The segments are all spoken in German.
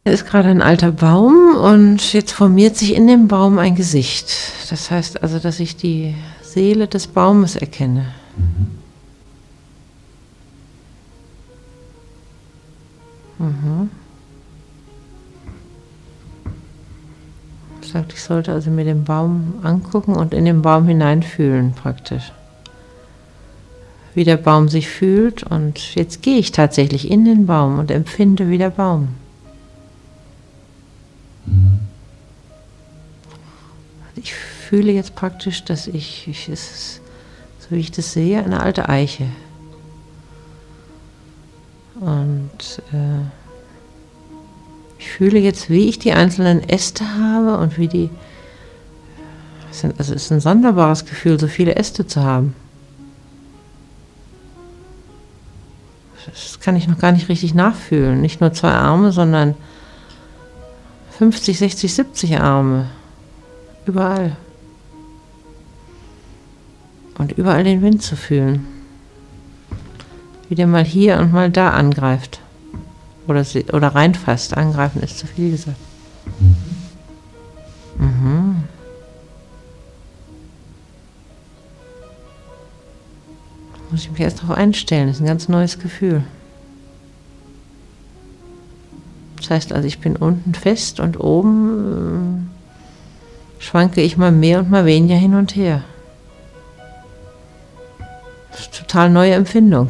Es ist gerade ein alter Baum und jetzt formiert sich in dem Baum ein Gesicht. Das heißt also, dass ich die Seele des Baumes erkenne. Mhm. Sagt, ich sollte also mir den Baum angucken und in den Baum hineinfühlen praktisch. Wie der Baum sich fühlt, und jetzt gehe ich tatsächlich in den Baum und empfinde wie der Baum. Ich fühle jetzt praktisch, dass es ist, so wie ich das sehe, eine alte Eiche. Und ich fühle jetzt, wie ich die einzelnen Äste habe und wie die... Also es ist ein sonderbares Gefühl, so viele Äste zu haben. Das kann ich noch gar nicht richtig nachfühlen. Nicht nur 2 Arme, sondern 50, 60, 70 Arme. Überall. Und überall den Wind zu fühlen. Wie der mal hier und mal da angreift. Oder reinfasst. Angreifen ist zu viel gesagt. Mhm. Muss ich mich erst darauf einstellen. Das ist ein ganz neues Gefühl. Das heißt also, ich bin unten fest und oben schwanke ich mal mehr und mal weniger hin und her. Das ist eine total neue Empfindung.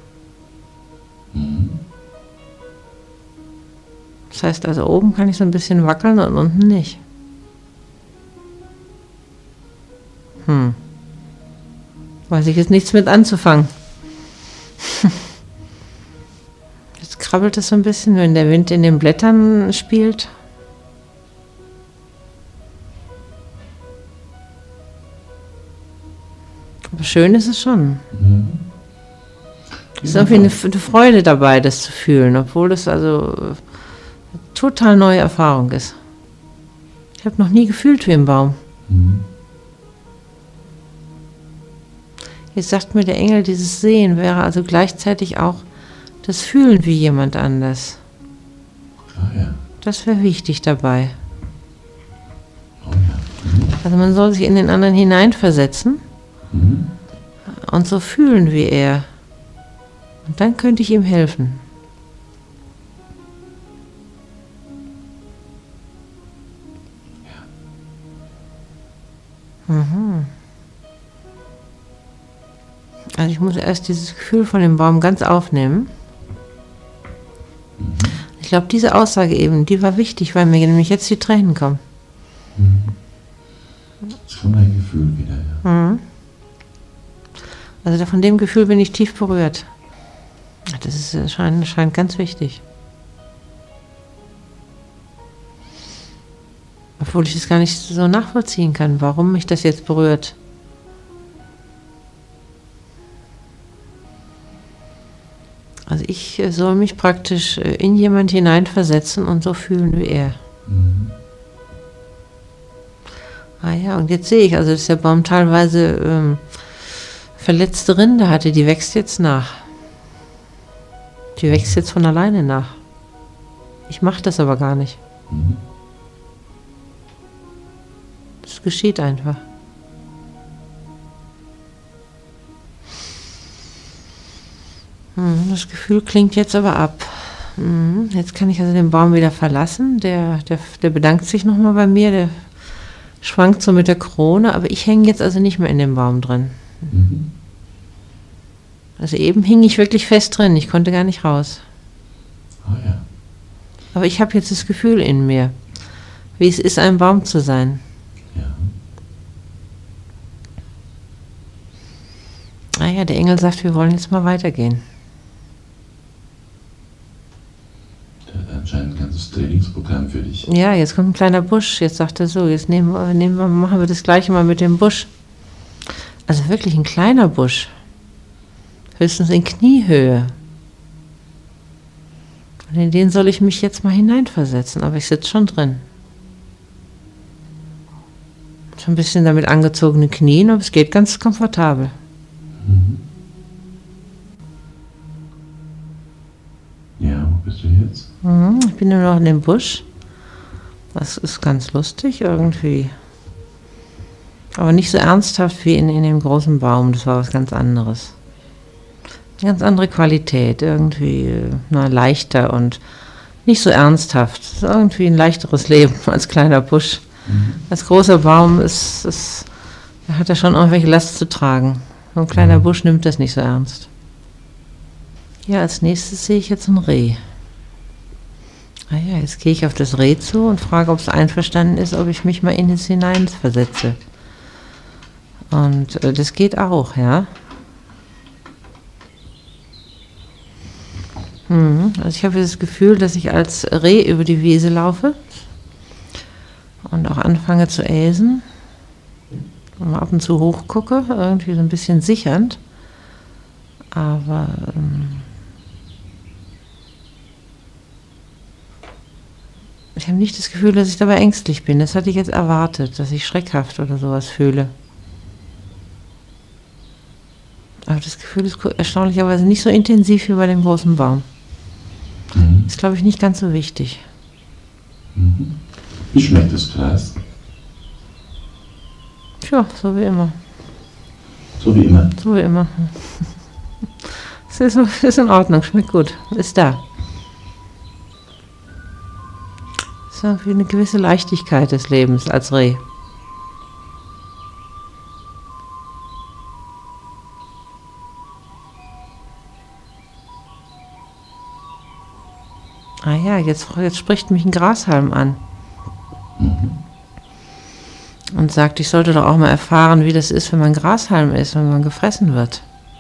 Das heißt also, oben kann ich so ein bisschen wackeln und unten nicht. Weiß ich jetzt nichts mit anzufangen. Jetzt krabbelt es so ein bisschen, wenn der Wind in den Blättern spielt. Aber schön ist es schon. Es ist irgendwie eine Freude dabei, das zu fühlen, obwohl es also eine total neue Erfahrung ist. Ich habe noch nie gefühlt wie ein Baum. Jetzt sagt mir der Engel, dieses Sehen wäre also gleichzeitig auch das Fühlen wie jemand anders. Das wäre wichtig dabei. Also man soll sich in den anderen hineinversetzen und so fühlen wie er. Und dann könnte ich ihm helfen. Also ich muss erst dieses Gefühl von dem Baum ganz aufnehmen. Ich glaube, diese Aussage eben, die war wichtig, weil mir nämlich jetzt die Tränen kommen. Das kommt ein Gefühl wieder, ja. Also von dem Gefühl bin ich tief berührt. Das scheint ganz wichtig. Obwohl ich es gar nicht so nachvollziehen kann, warum mich das jetzt berührt. Also ich soll mich praktisch in jemand hineinversetzen und so fühlen wie er. Ah ja, und jetzt sehe ich, also dass der Baum teilweise verletzte Rinde hatte, die wächst jetzt nach. Die wächst jetzt von alleine nach. Ich mache das aber gar nicht. Das geschieht einfach. Das Gefühl klingt jetzt aber ab. Jetzt kann ich also den Baum wieder verlassen. Der bedankt sich nochmal bei mir. Der schwankt so mit der Krone. Aber ich hänge jetzt also nicht mehr in dem Baum drin. Also eben hing ich wirklich fest drin. Ich konnte gar nicht raus. Aber ich habe jetzt das Gefühl in mir, wie es ist, ein Baum zu sein. Ah ja, der Engel sagt, wir wollen jetzt mal weitergehen. Der hat anscheinend ein ganzes Trainingsprogramm für dich. Ja, jetzt kommt ein kleiner Busch. Jetzt sagt er so, jetzt machen wir das Gleiche mal mit dem Busch. Also wirklich ein kleiner Busch. Höchstens in Kniehöhe. Und in den soll ich mich jetzt mal hineinversetzen, aber ich sitze schon drin. Schon ein bisschen damit angezogenen Knien, aber es geht ganz komfortabel. Ja, wo bist du du jetzt? Ich bin nur noch in dem Busch. Das ist ganz lustig irgendwie. Aber nicht so ernsthaft wie in dem großen Baum. Das war was ganz anderes. Eine ganz andere Qualität. Irgendwie leichter und nicht so ernsthaft. Das ist irgendwie ein leichteres Leben als kleiner Busch. Als großer Baum da hat er schon irgendwelche Last zu tragen. So ein kleiner Busch nimmt das nicht so ernst. Ja, als nächstes sehe ich jetzt ein Reh. Ah ja, jetzt gehe ich auf das Reh zu und frage, ob es einverstanden ist, ob ich mich mal in es hineinversetze. Und das geht auch, ja. Also ich habe das Gefühl, dass ich als Reh über die Wiese laufe und auch anfange zu äsen und mal ab und zu hochgucke, irgendwie so ein bisschen sichernd. Aber ich habe nicht das Gefühl, dass ich dabei ängstlich bin. Das hatte ich jetzt erwartet, dass ich schreckhaft oder sowas fühle. Aber das Gefühl ist erstaunlicherweise nicht so intensiv wie bei dem großen Baum. Ist, glaube ich, nicht ganz so wichtig. Wie schmeckt das Gras? Tja, so wie immer. So wie immer? So wie immer. Es ist in Ordnung, schmeckt gut. Ist da. Es ist irgendwie eine gewisse Leichtigkeit des Lebens als Reh. Ah ja, jetzt spricht mich ein Grashalm an. Und sagt, ich sollte doch auch mal erfahren, wie das ist, wenn man Grashalm ist, wenn man gefressen wird.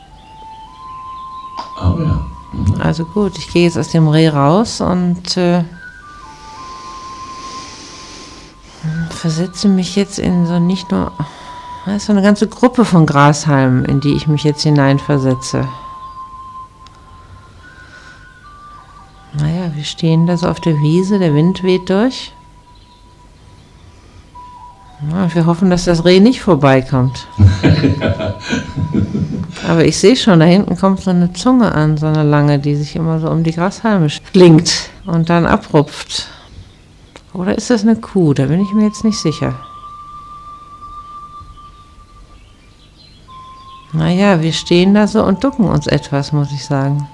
Oh ja. Also gut, ich gehe jetzt aus dem Reh raus und versetze mich jetzt in so nicht nur, das ist so eine ganze Gruppe von Grashalmen, in die ich mich jetzt hineinversetze. Naja, wir stehen da so auf der Wiese, der Wind weht durch. Ja, wir hoffen, dass das Reh nicht vorbeikommt. Aber ich sehe schon, da hinten kommt so eine Zunge an, so eine lange, die sich immer so um die Grashalme schlingt und dann abrupft. Oder ist das eine Kuh? Da bin ich mir jetzt nicht sicher. Naja, wir stehen da so und ducken uns etwas, muss ich sagen.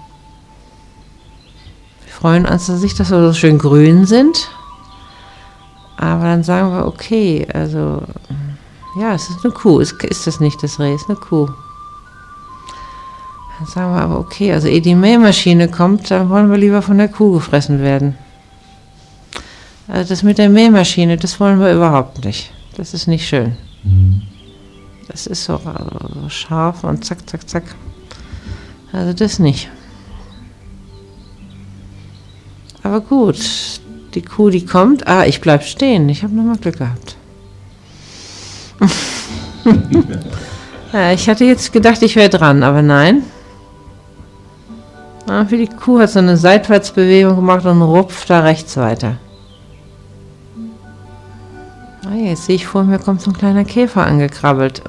Wir freuen uns, dass wir so schön grün sind. Aber dann sagen wir, okay, also, ja, es ist eine Kuh. Ist das nicht das Reh, es ist eine Kuh. Dann sagen wir aber, okay, also ehe die Mähmaschine kommt, dann wollen wir lieber von der Kuh gefressen werden. Also das mit der Mähmaschine, das wollen wir überhaupt nicht. Das ist nicht schön. Das ist so scharf und zack, zack, zack. Also das nicht. Aber gut, die Kuh, die kommt. Ah, ich bleib stehen. Ich habe nochmal Glück gehabt. Ja, ich hatte jetzt gedacht, ich wäre dran, aber nein. Wie die Kuh hat so eine Seitwärtsbewegung gemacht und rupft da rechts weiter. Ah, jetzt sehe ich vor mir, kommt so ein kleiner Käfer angekrabbelt.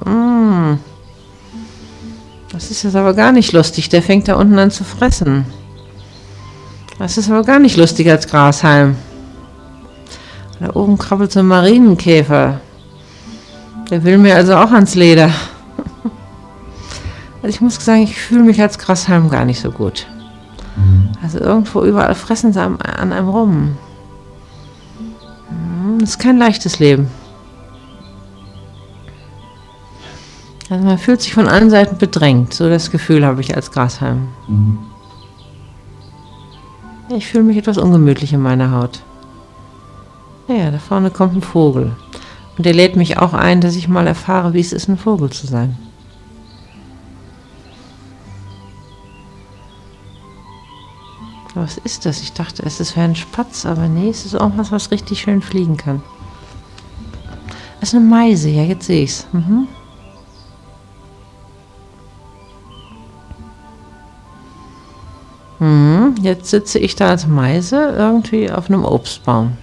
Das ist jetzt aber gar nicht lustig. Der fängt da unten an zu fressen. Das ist aber gar nicht lustig als Grashalm. Da oben krabbelt so ein Marienkäfer. Der will mir also auch ans Leder. Also ich muss sagen, ich fühle mich als Grashalm gar nicht so gut. Also irgendwo überall fressen sie an einem rum. Das ist kein leichtes Leben. Also man fühlt sich von allen Seiten bedrängt. So das Gefühl habe ich als Grashalm. Ich fühle mich etwas ungemütlich in meiner Haut. Ja, da vorne kommt ein Vogel. Und der lädt mich auch ein, dass ich mal erfahre, wie es ist, ein Vogel zu sein. Was ist das? Ich dachte, es wäre ein Spatz, aber nee, es ist irgendwas, was richtig schön fliegen kann. Das ist eine Meise, ja, jetzt sehe ich es. Jetzt sitze ich da als Meise irgendwie auf einem Obstbaum.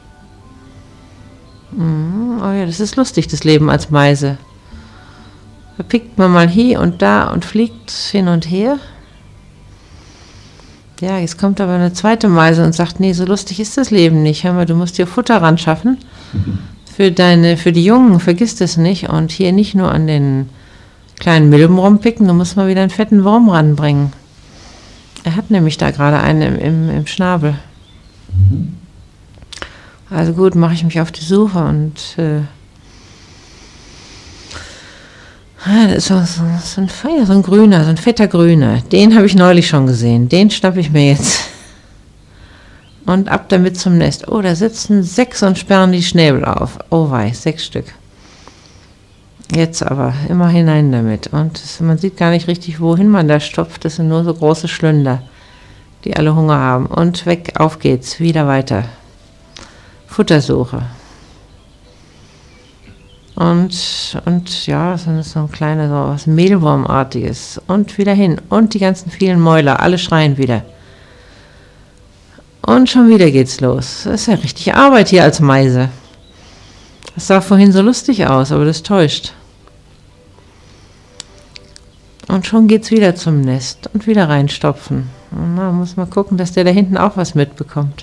Oh ja, das ist lustig, das Leben als Meise. Da pickt man mal hier und da und fliegt hin und her. Ja, jetzt kommt aber eine zweite Meise und sagt, nee, so lustig ist das Leben nicht. Hör mal, du musst dir Futter ran schaffen. Für die Jungen, vergiss das nicht. Und hier nicht nur an den kleinen Milben rumpicken, du musst mal wieder einen fetten Wurm ranbringen. Er hat nämlich da gerade einen im Schnabel. Also gut, mache ich mich auf die Suche und das ist so ein grüner, so ein fetter Grüner. Den habe ich neulich schon gesehen. Den schnappe ich mir jetzt. Und ab damit zum Nest. Oh, da sitzen 6 und sperren die Schnäbel auf. Oh wei, 6 Stück. Jetzt aber immer hinein damit. Und man sieht gar nicht richtig, wohin man da stopft. Das sind nur so große Schlünder, die alle Hunger haben. Und weg, auf geht's, wieder weiter. Futtersuche. Und ja, so ein kleiner, so was Mehlwurmartiges. Und wieder hin. Und die ganzen vielen Mäuler, alle schreien wieder. Und schon wieder geht's los. Das ist ja richtig Arbeit hier als Meise. Das sah vorhin so lustig aus, aber das täuscht. Und schon geht's wieder zum Nest und wieder reinstopfen. Und na, muss man gucken, dass der da hinten auch was mitbekommt.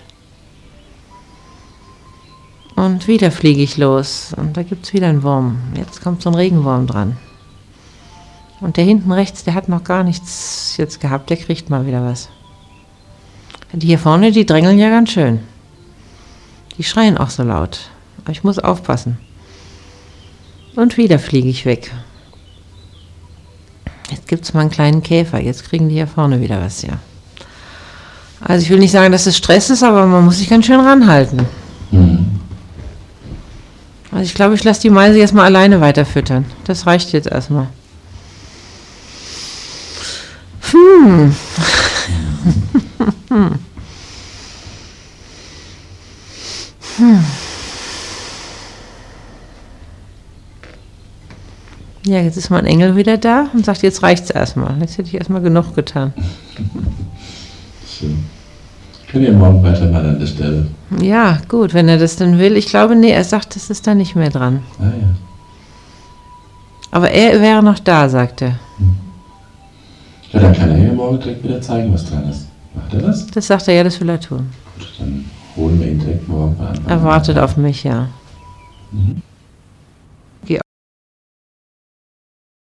Und wieder fliege ich los. Und da gibt's wieder einen Wurm. Jetzt kommt so ein Regenwurm dran. Und der hinten rechts, der hat noch gar nichts jetzt gehabt. Der kriegt mal wieder was. Die hier vorne, die drängeln ja ganz schön. Die schreien auch so laut. Aber ich muss aufpassen. Und wieder fliege ich weg. Jetzt gibt es mal einen kleinen Käfer. Jetzt kriegen die hier vorne wieder was, ja. Also ich will nicht sagen, dass es Stress ist, aber man muss sich ganz schön ranhalten. Also ich glaube, ich lasse die Meise jetzt mal alleine weiter füttern. Das reicht jetzt erstmal. Ja, jetzt ist mein Engel wieder da und sagt, jetzt reicht's erstmal. Jetzt hätte ich erstmal genug getan. Schön. Können wir morgen weitermachen an der Stelle? Ja, gut, wenn er das dann will. Ich glaube, nee, er sagt, es ist da nicht mehr dran. Ah ja. Aber er wäre noch da, sagt er. Ja, dann kann er ja morgen direkt wieder zeigen, was dran ist. Macht er das? Das sagt er, ja, das will er tun. Gut, dann holen wir ihn direkt morgen an. Er wartet auf mich, ja. Mhm.